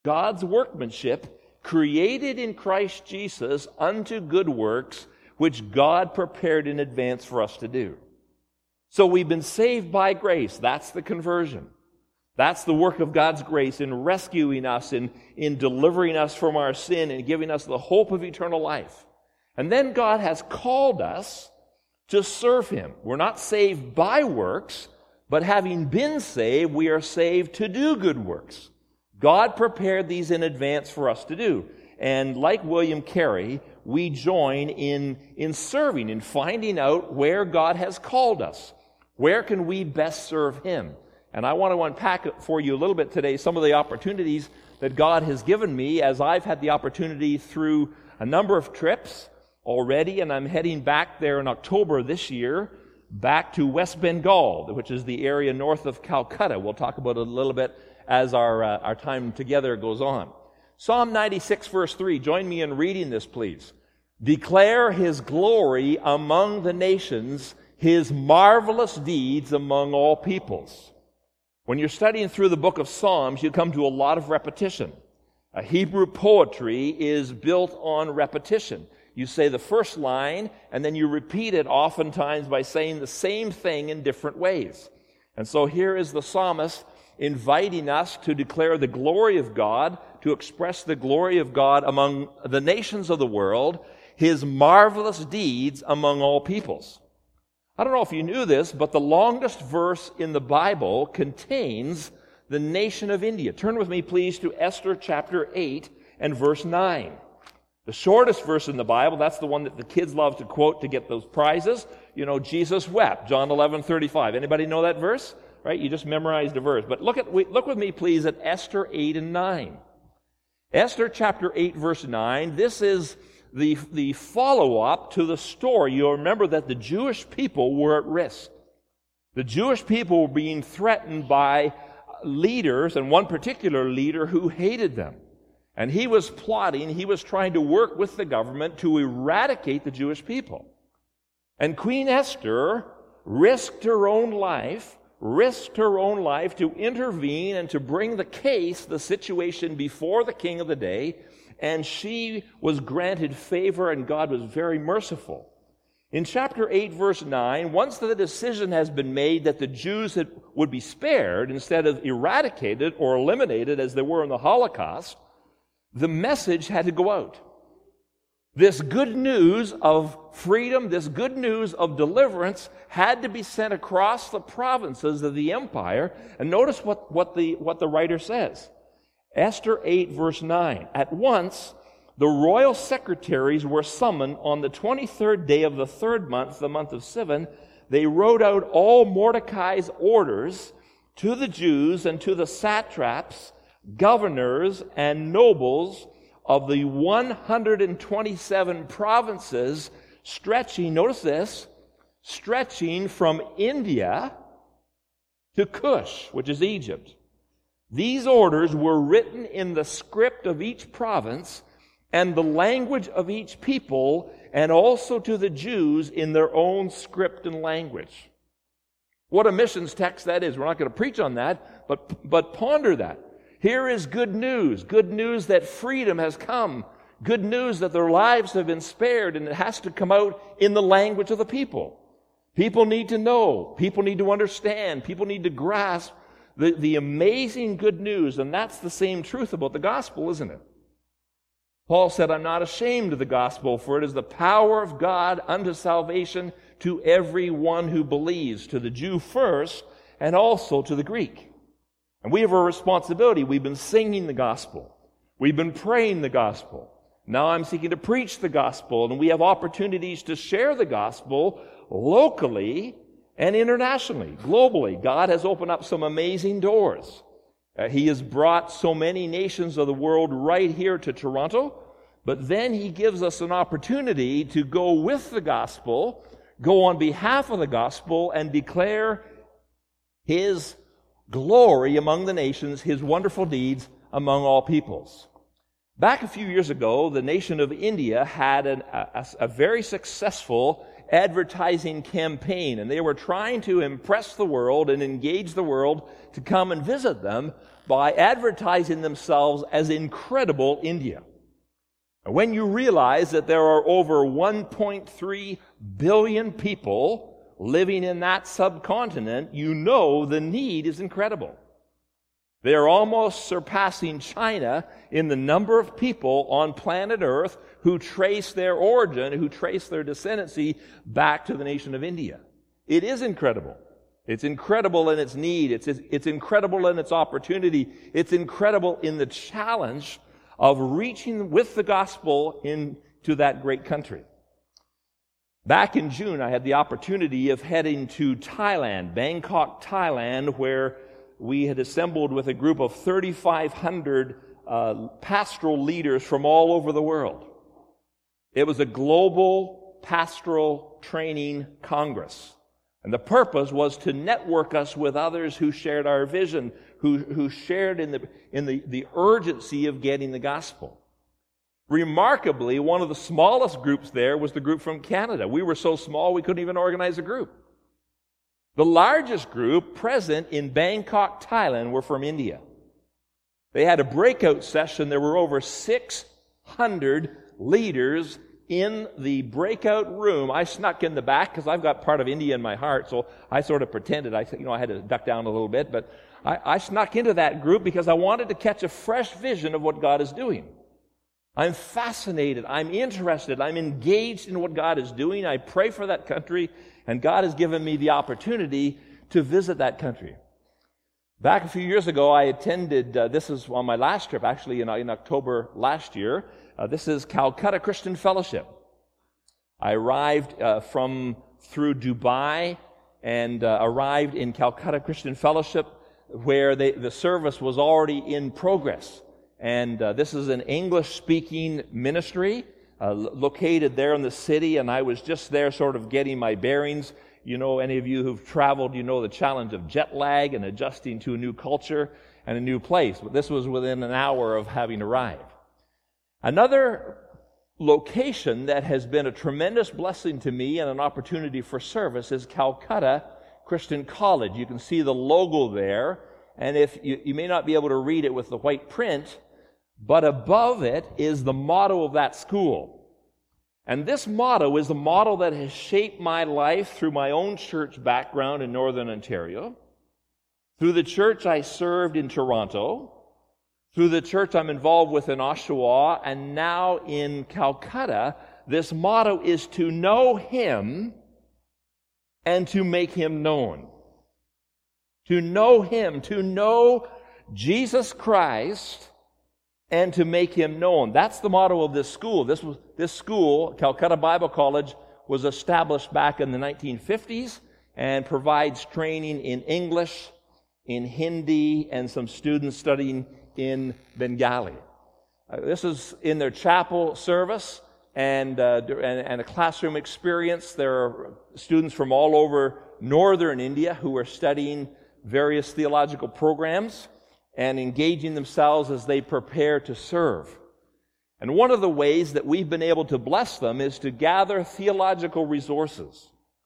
God's workmanship, created in Christ Jesus unto good works, which God prepared in advance for us to do. So we've been saved by grace. That's the conversion. That's the work of God's grace in rescuing us, in delivering us from our sin and giving us the hope of eternal life. And then God has called us to serve Him. We're not saved by works, but having been saved, we are saved to do good works. God prepared these in advance for us to do. And like William Carey, we join in serving, in finding out where God has called us. Where can we best serve Him? And I want to unpack for you a little bit today some of the opportunities that God has given me as I've had the opportunity through a number of trips already, and I'm heading back there in October this year, back to West Bengal, which is the area north of Calcutta. We'll talk about it a little bit as our time together goes on. Psalm 96, verse 3. Join me in reading this, please. Declare His glory among the nations, His marvelous deeds among all peoples. When you're studying through the book of Psalms, you come to a lot of repetition. Hebrew poetry is built on repetition. You say the first line, and then you repeat it oftentimes by saying the same thing in different ways. And so here is the psalmist inviting us to declare the glory of God, to express the glory of God among the nations of the world, His marvelous deeds among all peoples. I don't know if you knew this, but the longest verse in the Bible contains the nation of India. Turn with me, please, to Esther chapter 8 and verse 9. The shortest verse in the Bible, that's the one that the kids love to quote to get those prizes. You know, Jesus wept, John 11:35. Anybody know that verse? Right? You just memorized a verse. But look with me, please, at Esther 8 and 9. Esther chapter 8, verse 9. This is the follow-up to the story. You'll remember that the Jewish people were at risk. The Jewish people were being threatened by leaders, and one particular leader who hated them. And he was plotting, he was trying to work with the government to eradicate the Jewish people. And Queen Esther risked her own life to intervene and to bring the case, the situation before the king of the day, and she was granted favor, and God was very merciful. In chapter 8, verse 9, once the decision has been made that the Jews would be spared instead of eradicated or eliminated as they were in the Holocaust, the message had to go out. This good news of freedom, this good news of deliverance had to be sent across the provinces of the empire. And notice what the writer says. Esther 8, verse 9. At once, the royal secretaries were summoned on the 23rd day of the third month, the month of Sivan. They wrote out all Mordecai's orders to the Jews and to the satraps, governors, and nobles of the 127 provinces stretching, notice this, stretching from India to Cush, which is Egypt. These orders were written in the script of each province and the language of each people, and also to the Jews in their own script and language. What a missions text that is. We're not going to preach on that, but ponder that. Here is good news that freedom has come, good news that their lives have been spared, and it has to come out in the language of the people. People need to know, people need to understand, people need to grasp the amazing good news, and that's the same truth about the gospel, isn't it? Paul said, I'm not ashamed of the gospel, for it is the power of God unto salvation to everyone who believes, to the Jew first, and also to the Greek. And we have a responsibility. We've been singing the gospel. We've been praying the gospel. Now I'm seeking to preach the gospel, and we have opportunities to share the gospel locally and internationally, globally. God has opened up some amazing doors. He has brought so many nations of the world right here to Toronto, but then He gives us an opportunity to go with the gospel, go on behalf of the gospel, and declare His glory among the nations, His wonderful deeds among all peoples. Back a few years ago, the nation of India had a very successful advertising campaign, and they were trying to impress the world and engage the world to come and visit them by advertising themselves as Incredible India. And when you realize that there are over 1.3 billion people living in that subcontinent, you know the need is incredible. They are almost surpassing China in the number of people on planet Earth who trace their origin, who trace their descendancy back to the nation of India. It is incredible. It's incredible in its need. It's incredible in its opportunity. It's incredible in the challenge of reaching with the gospel into that great country. Back in June, I had the opportunity of heading to Thailand, Bangkok, Thailand, where we had assembled with a group of 3,500 pastoral leaders from all over the world. It was a global pastoral training congress. And the purpose was to network us with others who shared our vision, who shared in the urgency of getting the gospel. Remarkably, one of the smallest groups there was the group from Canada. We were so small we couldn't even organize a group. The largest group present in Bangkok, Thailand, were from India. They had a breakout session. There were over 600 leaders in the breakout room. I snuck in the back because I've got part of India in my heart, so I sort of pretended. I had to duck down a little bit, but I snuck into that group because I wanted to catch a fresh vision of what God is doing. I'm fascinated. I'm interested. I'm engaged in what God is doing. I pray for that country, and God has given me the opportunity to visit that country. Back a few years ago, I attended, this is on my last trip, actually in October last year. This is Calcutta Christian Fellowship. I arrived through Dubai and arrived in Calcutta Christian Fellowship, where the service was already in progress. And this is an English-speaking ministry located there in the city, and I was just there sort of getting my bearings. You know, any of you who've traveled, you know the challenge of jet lag and adjusting to a new culture and a new place. But this was within an hour of having arrived. Another location that has been a tremendous blessing to me and an opportunity for service is Calcutta Christian College. You can see the logo there, and if you may not be able to read it with the white print, but above it is the motto of that school. And this motto is the motto that has shaped my life through my own church background in Northern Ontario, through the church I served in Toronto, through the church I'm involved with in Oshawa, and now in Calcutta. This motto is to know Him and to make Him known. To know Him, to know Jesus Christ, and to make Him known. That's the motto of this school. This school, Calcutta Bible College, was established back in the 1950s and provides training in English, in Hindi, and some students studying in Bengali. This is in their chapel service and a classroom experience. There are students from all over northern India who are studying various theological programs and engaging themselves as they prepare to serve. And one of the ways that we've been able to bless them is to gather theological resources,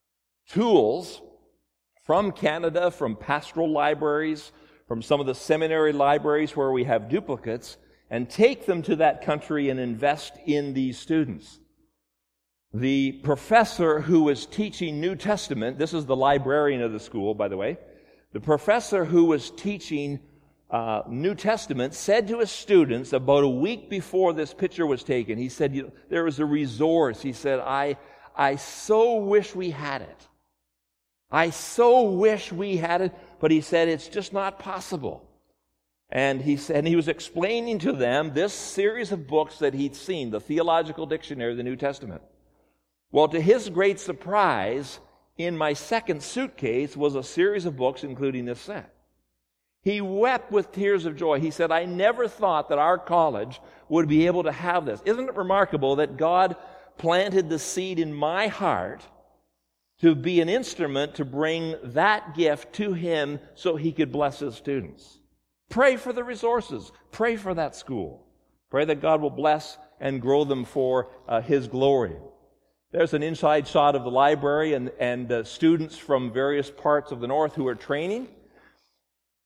tools from Canada, from pastoral libraries, from some of the seminary libraries where we have duplicates, and take them to that country and invest in these students. The professor who was teaching New Testament, this is the librarian of the school, by the way, the professor who was teaching New Testament said to his students about a week before this picture was taken, he said, there was a resource. He said, I so wish we had it. I so wish we had it, but he said, it's just not possible. And he was explaining to them this series of books that he'd seen, the Theological Dictionary of the New Testament. Well, to his great surprise, in my second suitcase was a series of books, including this set. He wept with tears of joy. He said, I never thought that our college would be able to have this. Isn't it remarkable that God planted the seed in my heart to be an instrument to bring that gift to him so he could bless his students? Pray for the resources. Pray for that school. Pray that God will bless and grow them for his glory. There's an inside shot of the library and students from various parts of the north who are training.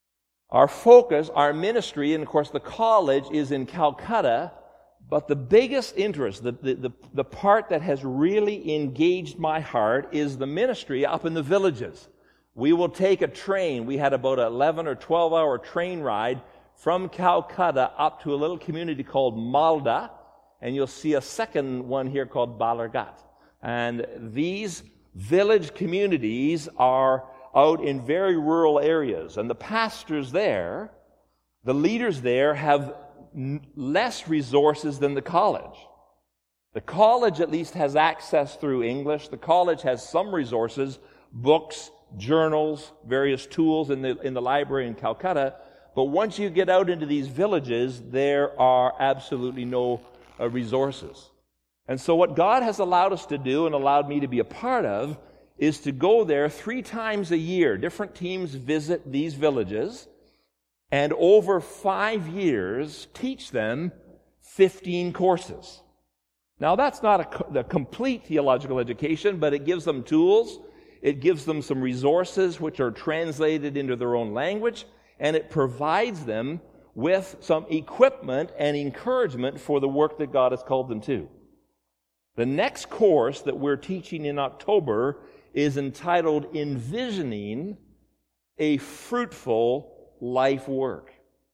Our focus, our ministry, and of course the college is in Calcutta, but the biggest interest, the part that has really engaged my heart is the ministry up in the villages. We will take a train. We had about an 11 or 12-hour train ride from Calcutta up to a little community called Malda, and you'll see a second one here called Balargat. And these village communities are out in very rural areas, and the pastors there, the leaders there, have less resources than the college. The college at least has access through English. The college has some resources, books, journals, various tools in the library in Calcutta. But once you get out into these villages, there are absolutely no resources. And so what God has allowed us to do and allowed me to be a part of is to go there 3 times a year. Different teams visit these villages and over 5 years teach them 15 courses. Now that's not a complete theological education, but it gives them tools, it gives them some resources which are translated into their own language, and it provides them with some equipment and encouragement for the work that God has called them to. The next course that we're teaching in October is entitled Envisioning a Fruitful Life Work.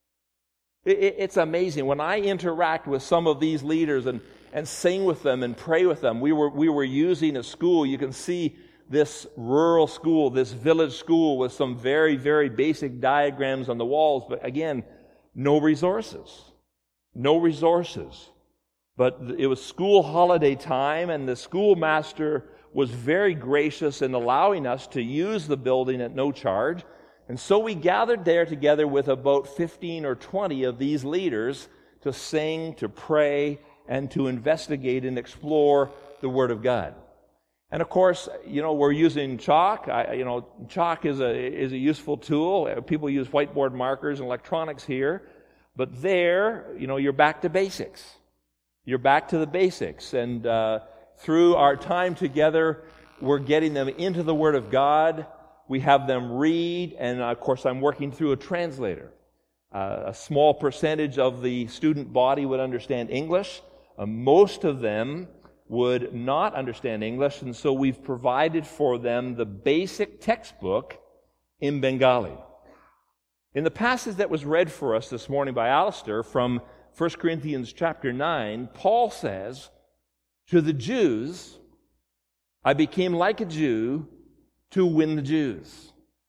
It's amazing. When I interact with some of these leaders and sing with them and pray with them, we were using a school. You can see this rural school, this village school with some very, very basic diagrams on the walls, but again, no resources. No resources. But it was school holiday time, and the schoolmaster was very gracious in allowing us to use the building at no charge. And so we gathered there together with about 15 or 20 of these leaders to sing, to pray, and to investigate and explore the Word of God. And of course, we're using chalk. Chalk is a useful tool. People use whiteboard markers and electronics here. But there, you're back to basics. You're back to the basics. And through our time together, we're getting them into the Word of God. We have them read, and of course I'm working through a translator. A small percentage of the student body would understand English. Most of them would not understand English, and so we've provided for them the basic textbook in Bengali. In the passage that was read for us this morning by Alistair from 1 Corinthians chapter 9, Paul says, "To the Jews, I became like a Jew to win the Jews."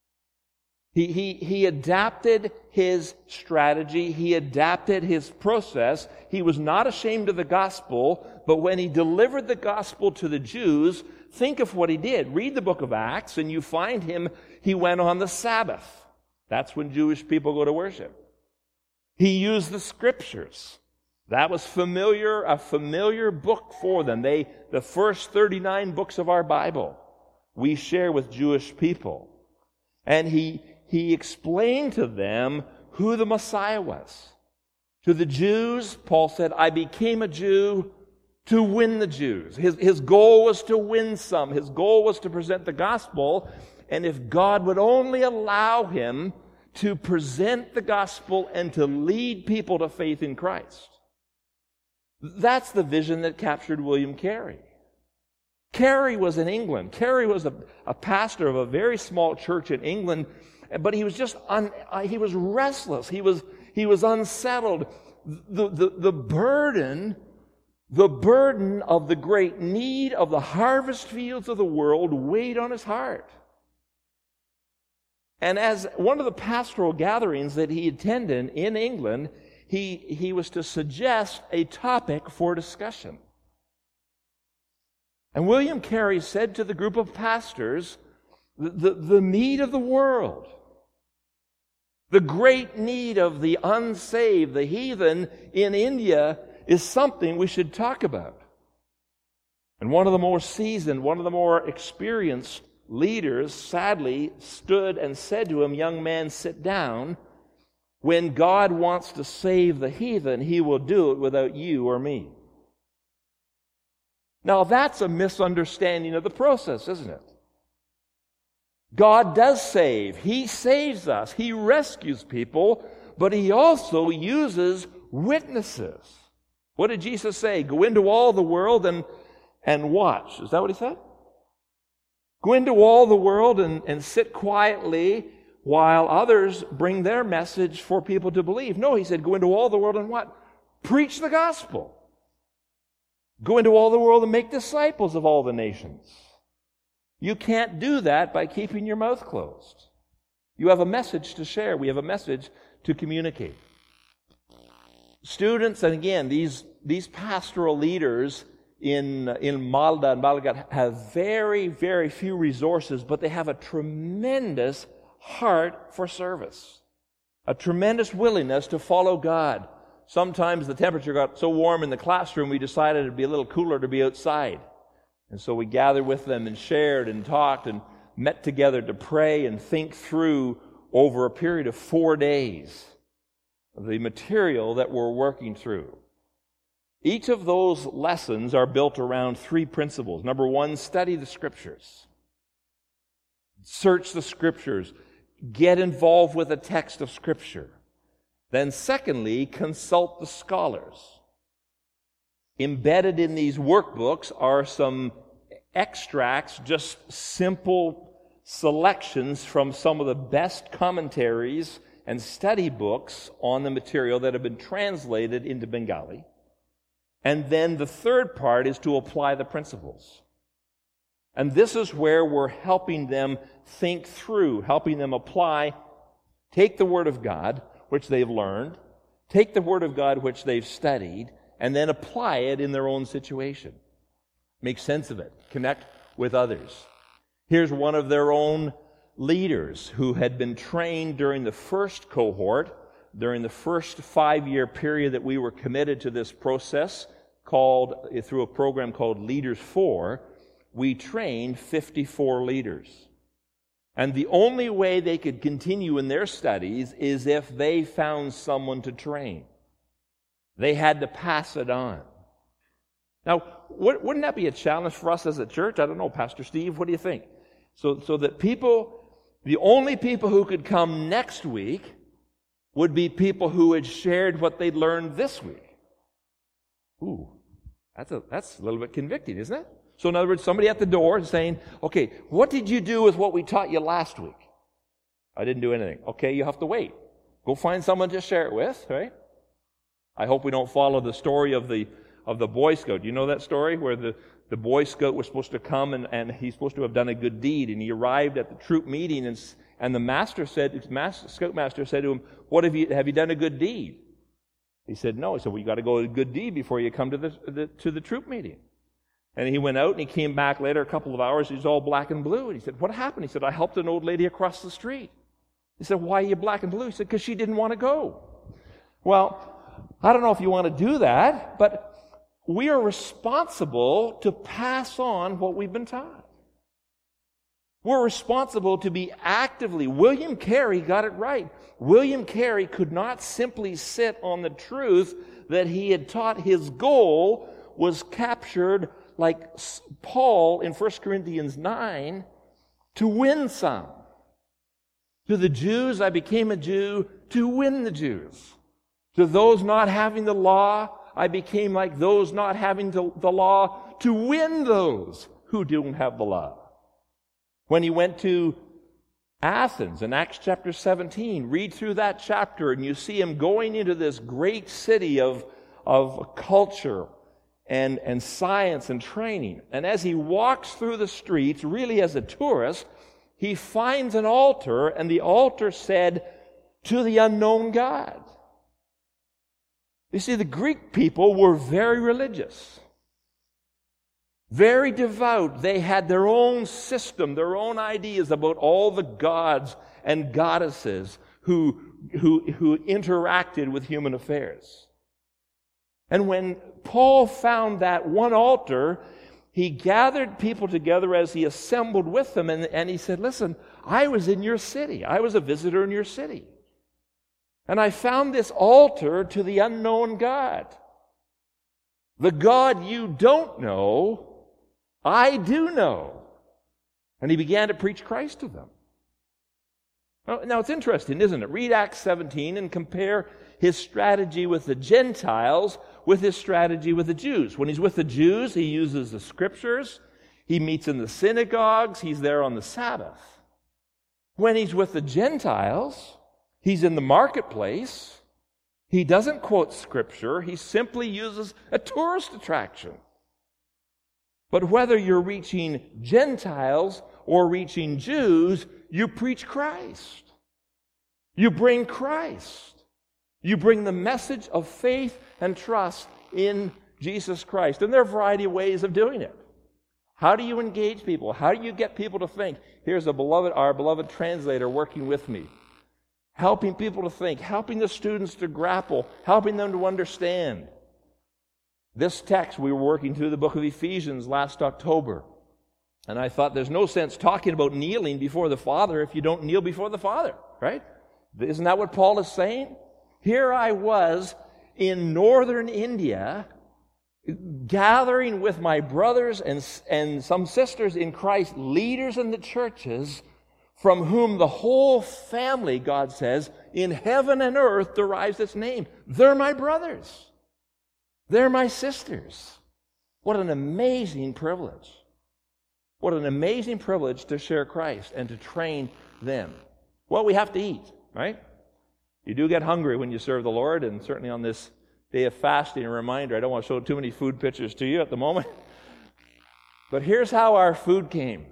He adapted his strategy. He adapted his process. He was not ashamed of the gospel, but when he delivered the gospel to the Jews, think of what he did. Read the book of Acts, and you find he went on the Sabbath. That's when Jewish people go to worship. He used the Scriptures. That was a familiar book for them. The first 39 books of our Bible we share with Jewish people. And he explained to them who the Messiah was. To the Jews, Paul said, "I became a Jew to win the Jews." His goal was to win some. His goal was to present the gospel. And if God would only allow him to present the gospel and to lead people to faith in Christ. That's the vision that captured William Carey. Carey was in England. Carey was a pastor of a very small church in England, but he was he was restless. He was unsettled. The burden of the great need of the harvest fields of the world weighed on his heart. And as one of the pastoral gatherings that he attended in England, he was to suggest a topic for discussion. And William Carey said to the group of pastors, the need of the world, the great need of the unsaved, the heathen in India, is something we should talk about. And one of the more seasoned, one of the more experienced leaders sadly stood and said to him, "Young man, sit down. When God wants to save the heathen, he will do it without you or me." Now that's a misunderstanding of the process, isn't it? God does save. He saves us. He rescues people, but He also uses witnesses. What did Jesus say? Go into all the world and watch. Is that what He said? Go into all the world and sit quietly while others bring their message for people to believe. No, He said, go into all the world and what? Preach the gospel. Go into all the world and make disciples of all the nations. You can't do that by keeping your mouth closed. You have a message to share. We have a message to communicate. Students, and again, these pastoral leaders in Malda and Balaghat have very, very few resources, but they have a tremendous heart for service, a tremendous willingness to follow God. Sometimes the temperature got so warm in the classroom, we decided it'd be a little cooler to be outside. And so we gathered with them and shared and talked and met together to pray and think through over a period of 4 days the material that we're working through. Each of those lessons are built around 3 principles. Number 1, study the Scriptures. Search the Scriptures. Get involved with a text of Scripture. Then secondly, consult the scholars. Embedded in these workbooks are some extracts, just simple selections from some of the best commentaries and study books on the material that have been translated into Bengali. And then the third part is to apply the principles. And this is where we're helping them think through, helping them apply, take the Word of God, which they've learned, take the Word of God, which they've studied, and then apply it in their own situation. Make sense of it. Connect with others. Here's one of their own leaders who had been trained during the first cohort, during the first 5-year period that we were committed to this process, through a program called Leaders 4, we trained 54 leaders. And the only way they could continue in their studies is if they found someone to train. They had to pass it on. Now, wouldn't that be a challenge for us as a church? I don't know, Pastor Steve, what do you think? So that the only people who could come next week would be people who had shared what they'd learned this week. Ooh, that's a little bit convicting, isn't it? So in other words, somebody at the door is saying, okay, what did you do with what we taught you last week? I didn't do anything. Okay, you have to wait. Go find someone to share it with, right? I hope we don't follow the story of the Boy Scout. You know that story where the Boy Scout was supposed to come and he's supposed to have done a good deed, and he arrived at the troop meeting and the Scoutmaster said to him, have you done a good deed? He said, no. He said, well, you got to go to a good deed before you come to the troop meeting. And he went out and he came back later, a couple of hours, he was all black and blue. And he said, what happened? He said, I helped an old lady across the street. He said, why are you black and blue? He said, because she didn't want to go. Well, I don't know if you want to do that, but we are responsible to pass on what we've been taught. We're responsible to be actively. William Carey got it right. William Carey could not simply sit on the truth that he had taught. His goal was captured, like Paul in 1 Corinthians 9, to win some. To the Jews, I became a Jew to win the Jews. To those not having the law, I became like those not having the law to win those who don't have the law. When he went to Athens in Acts chapter 17, read through that chapter and you see him going into this great city of culture and science and training. And as he walks through the streets, really as a tourist, he finds an altar, and the altar said, to the unknown God. You see, the Greek people were very religious, very devout. They had their own system, their own ideas about all the gods and goddesses who interacted with human affairs. And when Paul found that one altar, he gathered people together as he assembled with them, and he said, listen, I was in your city. I was a visitor in your city. And I found this altar to the unknown God. The God you don't know, I do know. And he began to preach Christ to them. Now, it's interesting, isn't it? Read Acts 17 and compare his strategy with the Gentiles with his strategy with the Jews. When he's with the Jews, he uses the Scriptures. He meets in the synagogues. He's there on the Sabbath. When he's with the Gentiles, he's in the marketplace. He doesn't quote Scripture. He simply uses a tourist attraction. But whether you're reaching Gentiles or reaching Jews, you preach Christ. You bring Christ. You bring the message of faith and trust in Jesus Christ. And there are a variety of ways of doing it. How do you engage people? How do you get people to think? Here's our beloved translator working with me. Helping people to think, helping the students to grapple, helping them to understand. This text, we were working through the book of Ephesians last October. And I thought there's no sense talking about kneeling before the Father if you don't kneel before the Father, right? Isn't that what Paul is saying? Here I was in northern India gathering with my brothers and some sisters in Christ, leaders in the churches, from whom the whole family, God says, in heaven and earth derives its name. They're my brothers. They're my sisters. What an amazing privilege. What an amazing privilege to share Christ and to train them. Well, we have to eat, right? You do get hungry when you serve the Lord, and certainly on this day of fasting, a reminder, I don't want to show too many food pictures to you at the moment. But here's how our food came.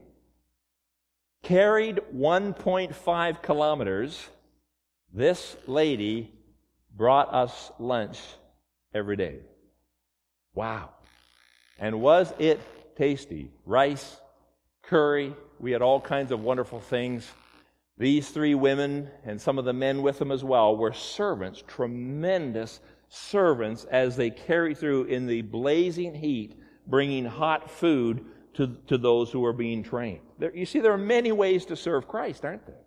Carried 1.5 kilometers, this lady brought us lunch every day. Wow. And was it tasty? Rice, curry, we had all kinds of wonderful things. These three women, and some of the men with them as well, were servants, tremendous servants, as they carried through in the blazing heat, bringing hot food to those who were being trained. You see, there are many ways to serve Christ, aren't there?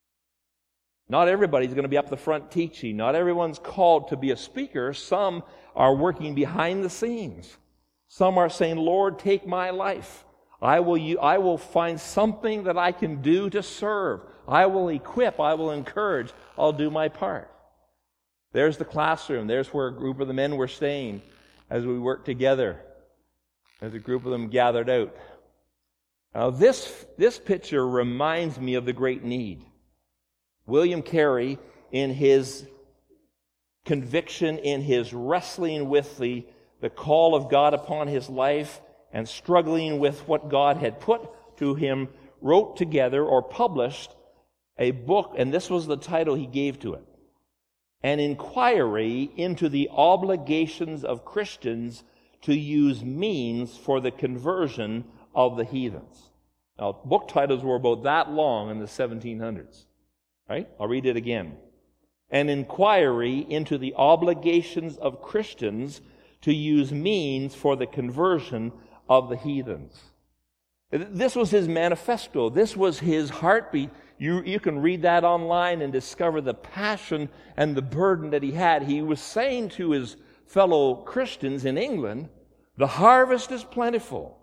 Not everybody's going to be up the front teaching. Not everyone's called to be a speaker. Some are working behind the scenes. Some are saying, Lord, take my life. I will find something that I can do to serve. I will equip. I will encourage. I'll do my part. There's the classroom. There's where a group of the men were staying as we worked together, as a group of them gathered out. Now, this picture reminds me of the great need. William Carey, in his conviction, in his wrestling with the call of God upon his life and struggling with what God had put to him, wrote together or published a book, and this was the title he gave to it: An Inquiry into the Obligations of Christians to Use Means for the Conversion of the Heathens. Now, book titles were about that long in the 1700s. Right? I'll read it again. An inquiry into the obligations of Christians to use means for the conversion of the heathens. This was his manifesto. This was his heartbeat. You can read that online and discover the passion and the burden that he had. He was saying to his fellow Christians in England, the harvest is plentiful.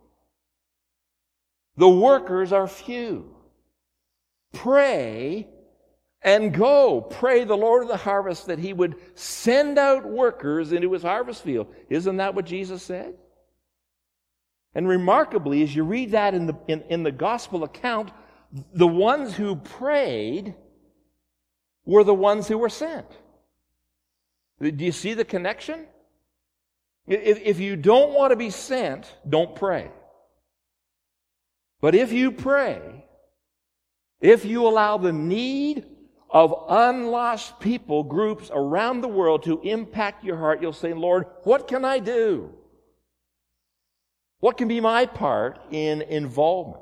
The workers are few. Pray and go. Pray the Lord of the harvest that he would send out workers into his harvest field. Isn't that what Jesus said? And remarkably, as you read that in the gospel account, the ones who prayed were the ones who were sent. Do you see the connection? If you don't want to be sent, don't pray. But if you pray, if you allow the need of unlost people, groups around the world to impact your heart, you'll say, Lord, what can I do? What can be my part in involvement?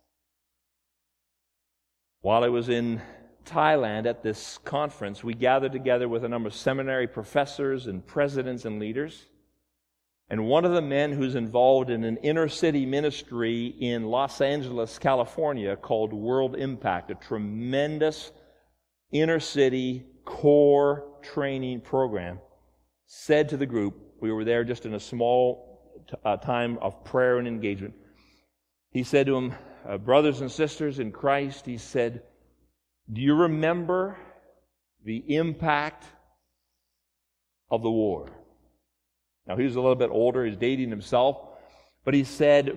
While I was in Thailand at this conference, we gathered together with a number of seminary professors and presidents and leaders. And one of the men who's involved in an inner city ministry in Los Angeles, California, called World Impact, a tremendous inner city core training program, said to the group, we were there just in a small time of prayer and engagement, he said to them, brothers and sisters in Christ, he said, Do you remember the impact of the war? Now, he was a little bit older. He's dating himself. But he said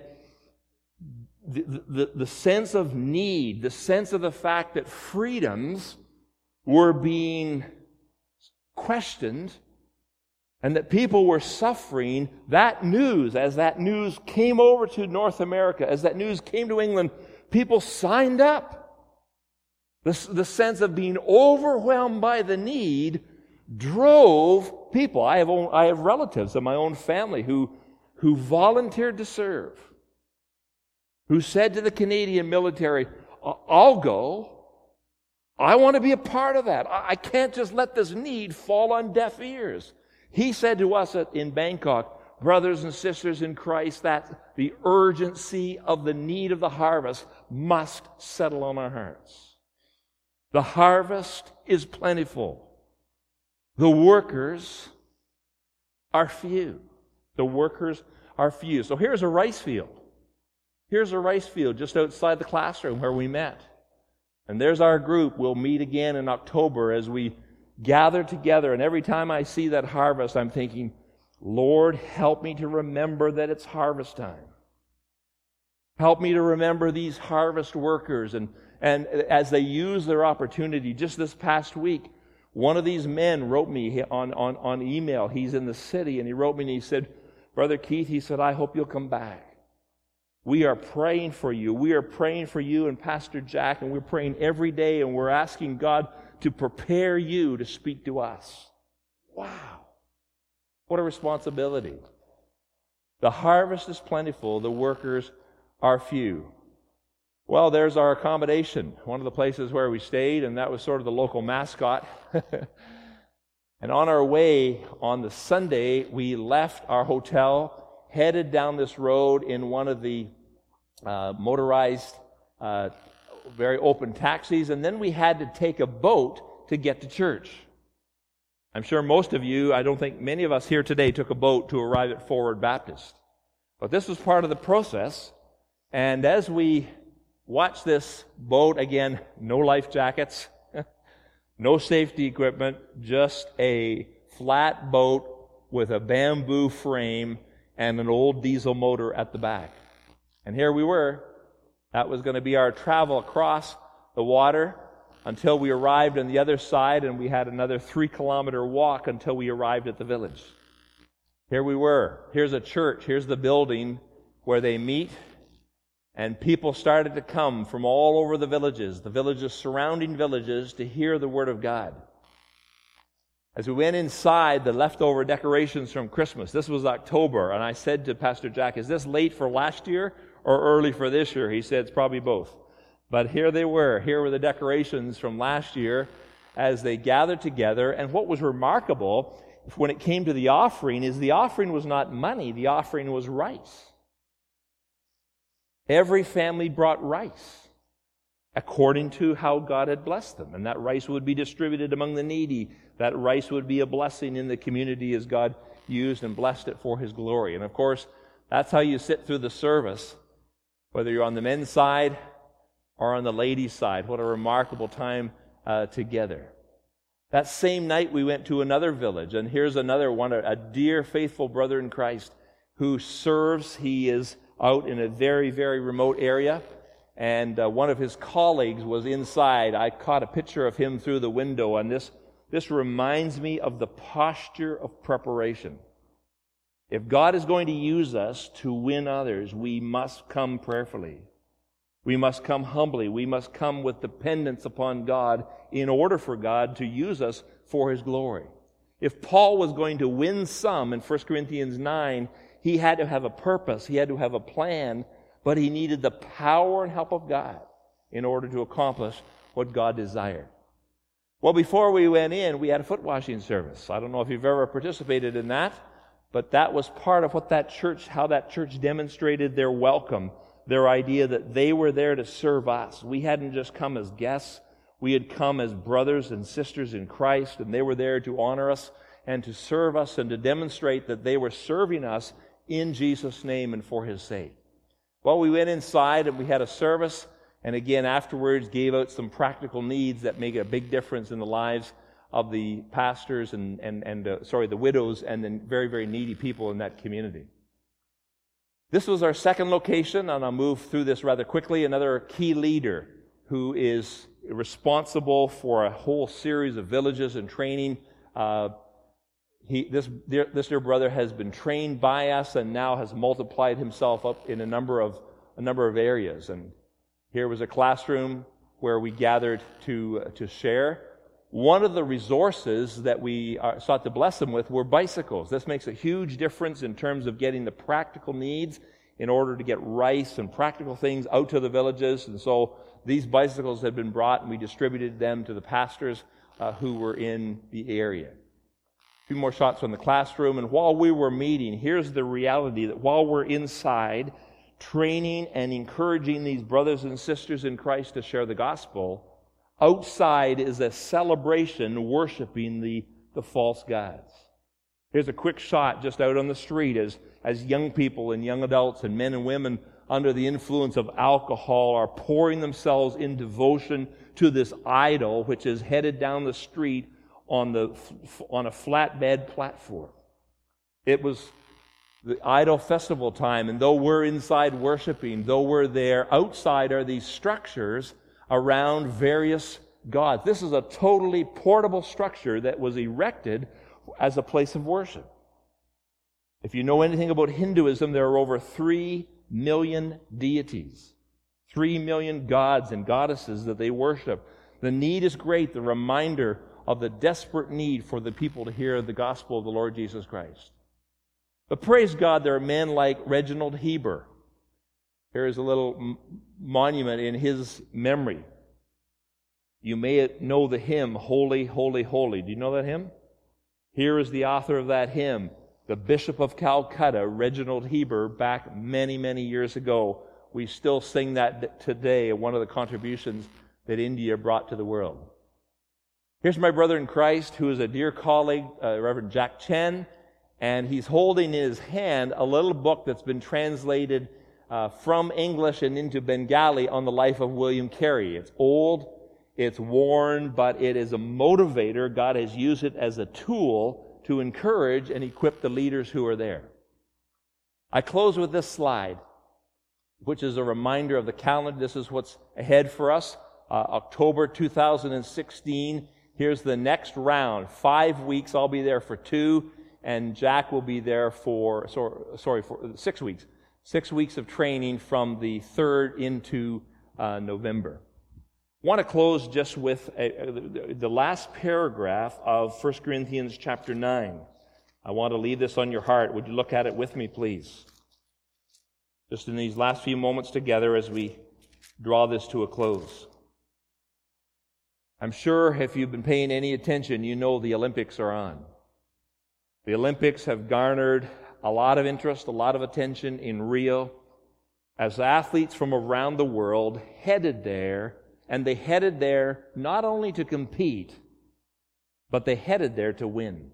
the sense of need, the sense of the fact that freedoms were being questioned and that people were suffering, that news, as that news came over to North America, as that news came to England, people signed up. The sense of being overwhelmed by the need drove people. I have relatives in my own family who volunteered to serve, who said to the Canadian military, I'll go. I want to be a part of that. I can't just let this need fall on deaf ears. He said to us in Bangkok, brothers and sisters in Christ, that the urgency of the need of the harvest must settle on our hearts. The harvest is plentiful. The workers are few. The workers are few. So here's a rice field. Here's a rice field just outside the classroom where we met. And there's our group. We'll meet again in October as we gather together. And every time I see that harvest, I'm thinking, Lord, help me to remember that it's harvest time. Help me to remember these harvest workers. And as they use their opportunity, just this past week, one of these men wrote me on email. He's in the city, and he wrote me and he said, Brother Keith, he said, I hope you'll come back. We are praying for you. We are praying for you and Pastor Jack, and we're praying every day, and we're asking God to prepare you to speak to us. Wow. What a responsibility. The harvest is plentiful. The workers are few. Well, there's our accommodation, one of the places where we stayed, and that was sort of the local mascot. And on our way on the Sunday, we left our hotel, headed down this road in one of the motorized, very open taxis, and then we had to take a boat to get to church. I'm sure most of you, I don't think many of us here today took a boat to arrive at Forward Baptist. But this was part of the process, and as we watched this boat, again, no life jackets, no safety equipment, just a flat boat with a bamboo frame and an old diesel motor at the back. And here we were. That was going to be our travel across the water until we arrived on the other side, and we had another 3-kilometer walk until we arrived at the village. Here we were. Here's a church. Here's the building where they meet. And people started to come from all over the villages surrounding villages, to hear the Word of God. As we went inside, the leftover decorations from Christmas, this was October, and I said to Pastor Jack, is this late for last year or early for this year? He said, it's probably both. But here they were. Here were the decorations from last year as they gathered together. And what was remarkable when it came to the offering is the offering was not money. The offering was rice. Every family brought rice according to how God had blessed them. And that rice would be distributed among the needy. That rice would be a blessing in the community as God used and blessed it for His glory. And of course, that's how you sit through the service, whether you're on the men's side or on the ladies' side. What a remarkable time together. That same night we went to another village, and here's another one, a dear faithful brother in Christ who serves. He is out in a very, very remote area, and one of his colleagues was inside. I caught a picture of him through the window, and this reminds me of the posture of preparation. If God is going to use us to win others, we must come prayerfully. We must come humbly. We must come with dependence upon God in order for God to use us for His glory. If Paul was going to win some in 1 Corinthians 9, he had to have a purpose. He had to have a plan, but he needed the power and help of God in order to accomplish what God desired. Well, before we went in, we had a foot washing service. I don't know if you've ever participated in that, but that was part of what how that church demonstrated their welcome, their idea that they were there to serve us. We hadn't just come as guests. We had come as brothers and sisters in Christ, and they were there to honor us and to serve us and to demonstrate that they were serving us in Jesus' name and for His sake. Well, we went inside and we had a service, And again, afterwards gave out some practical needs that make a big difference in the lives of the pastors the widows and the very, very needy people in that community. This was our second location, and I'll move through this rather quickly. Another key leader who is responsible for a whole series of villages and training. This dear brother has been trained by us and now has multiplied himself up in a number of areas. And here was a classroom where we gathered to share. One of the resources that we sought to bless them with were bicycles. This makes a huge difference in terms of getting the practical needs in order to get rice and practical things out to the villages. And so these bicycles had been brought, and we distributed them to the pastors who were in the area. A few more shots from the classroom. And while we were meeting, here's the reality that while we're inside training and encouraging these brothers and sisters in Christ to share the gospel, outside is a celebration worshiping the false gods. Here's a quick shot just out on the street as young people and young adults and men and women under the influence of alcohol are pouring themselves in devotion to this idol which is headed down the street on a flatbed platform. It was the idol festival time, and though we're inside worshiping, though we're there, outside are these structures around various gods. This is a totally portable structure that was erected as a place of worship. If you know anything about Hinduism, there are over 3 million deities, 3 million gods and goddesses that they worship. The need is great, the reminder of the desperate need for the people to hear the gospel of the Lord Jesus Christ. But praise God, there are men like Reginald Heber. Here is a little monument in his memory. You may know the hymn, Holy, Holy, Holy. Do you know that hymn? Here is the author of that hymn, the Bishop of Calcutta, Reginald Heber, back many, many years ago. We still sing that today, one of the contributions that India brought to the world. Here's my brother in Christ, who is a dear colleague, Reverend Jack Chen, and he's holding in his hand a little book that's been translated from English and into Bengali on the life of William Carey. It's old, it's worn, but it is a motivator. God has used it as a tool to encourage and equip the leaders who are there. I close with this slide, which is a reminder of the calendar. This is what's ahead for us. October 2016. Here's the next round. 5 weeks. I'll be there for 2, and Jack will be there for 6 weeks. 6 weeks of training from the 3rd into November. I want to close just with the last paragraph of 1 Corinthians chapter 9. I want to leave this on your heart. Would you look at it with me, please? Just in these last few moments together as we draw this to a close. I'm sure if you've been paying any attention, you know the Olympics are on. The Olympics have garnered a lot of interest, a lot of attention in Rio, as athletes from around the world headed there, and they headed there not only to compete, but they headed there to win.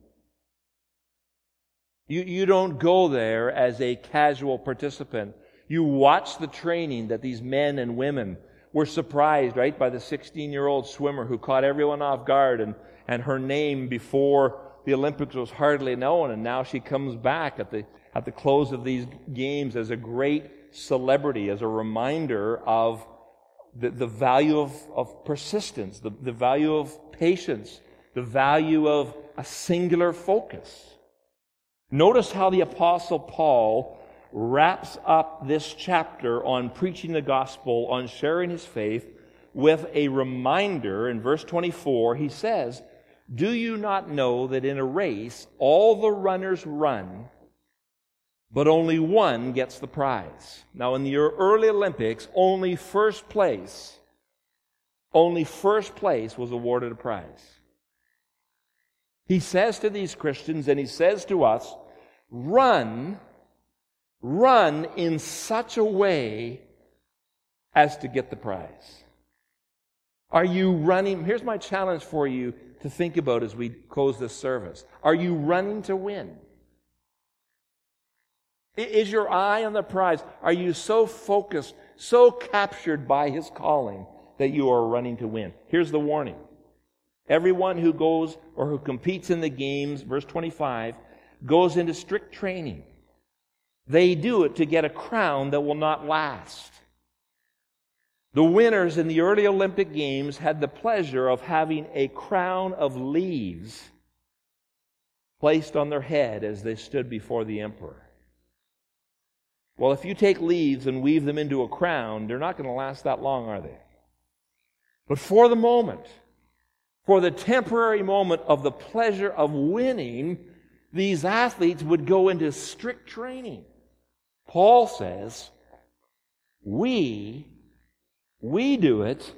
You don't go there as a casual participant. You watch the training that these men and women were surprised, right, by the 16-year-old swimmer who caught everyone off guard, and her name before the Olympics was hardly known, and now she comes back at the close of these games as a great celebrity, as a reminder of the value of persistence, the value of patience, the value of a singular focus. Notice how the Apostle Paul wraps up this chapter on preaching the gospel, on sharing his faith, with a reminder. In verse 24, he says, "Do you not know that in a race all the runners run, but only one gets the prize?" Now, in the early Olympics, only first place was awarded a prize. He says to these Christians, and he says to us, run in such a way as to get the prize. Are you running? Here's my challenge for you to think about as we close this service. Are you running to win? Is your eye on the prize? Are you so focused, so captured by his calling that you are running to win. Here's the warning. Everyone who goes or who competes in the games, verse 25, goes into strict training. They do it to get a crown that will not last. The winners in the early Olympic Games had the pleasure of having a crown of leaves placed on their head as they stood before the emperor. Well, if you take leaves and weave them into a crown, they're not going to last that long, are they? But for the moment, for the temporary moment of the pleasure of winning, these athletes would go into strict training. Paul says, we do it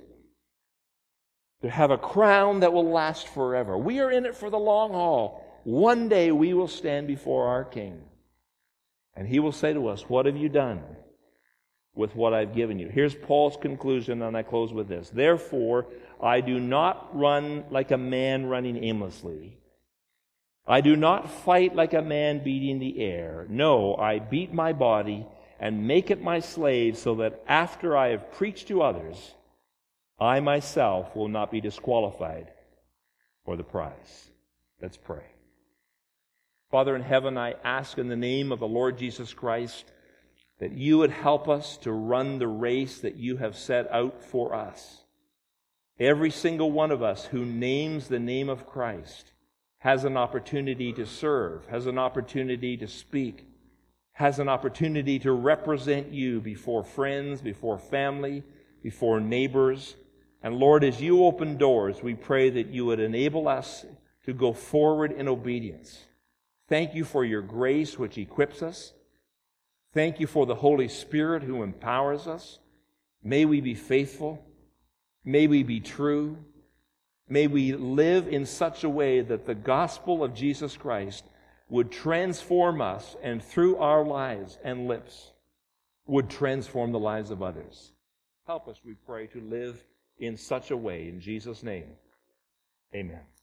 to have a crown that will last forever. We are in it for the long haul. One day we will stand before our King. And he will say to us, what have you done with what I've given you? Here's Paul's conclusion, and I close with this. Therefore, I do not run like a man running aimlessly. I do not fight like a man beating the air. No, I beat my body and make it my slave, so that after I have preached to others, I myself will not be disqualified for the prize. Let's pray. Father in heaven, I ask in the name of the Lord Jesus Christ that you would help us to run the race that you have set out for us. Every single one of us who names the name of Christ has an opportunity to serve, has an opportunity to speak, has an opportunity to represent you before friends, before family, before neighbors. And Lord, as you open doors, we pray that you would enable us to go forward in obedience. Thank you for your grace which equips us. Thank you for the Holy Spirit who empowers us. May we be faithful. May we be true. May we live in such a way that the gospel of Jesus Christ would transform us, and through our lives and lips would transform the lives of others. Help us, we pray, to live in such a way. In Jesus' name, amen.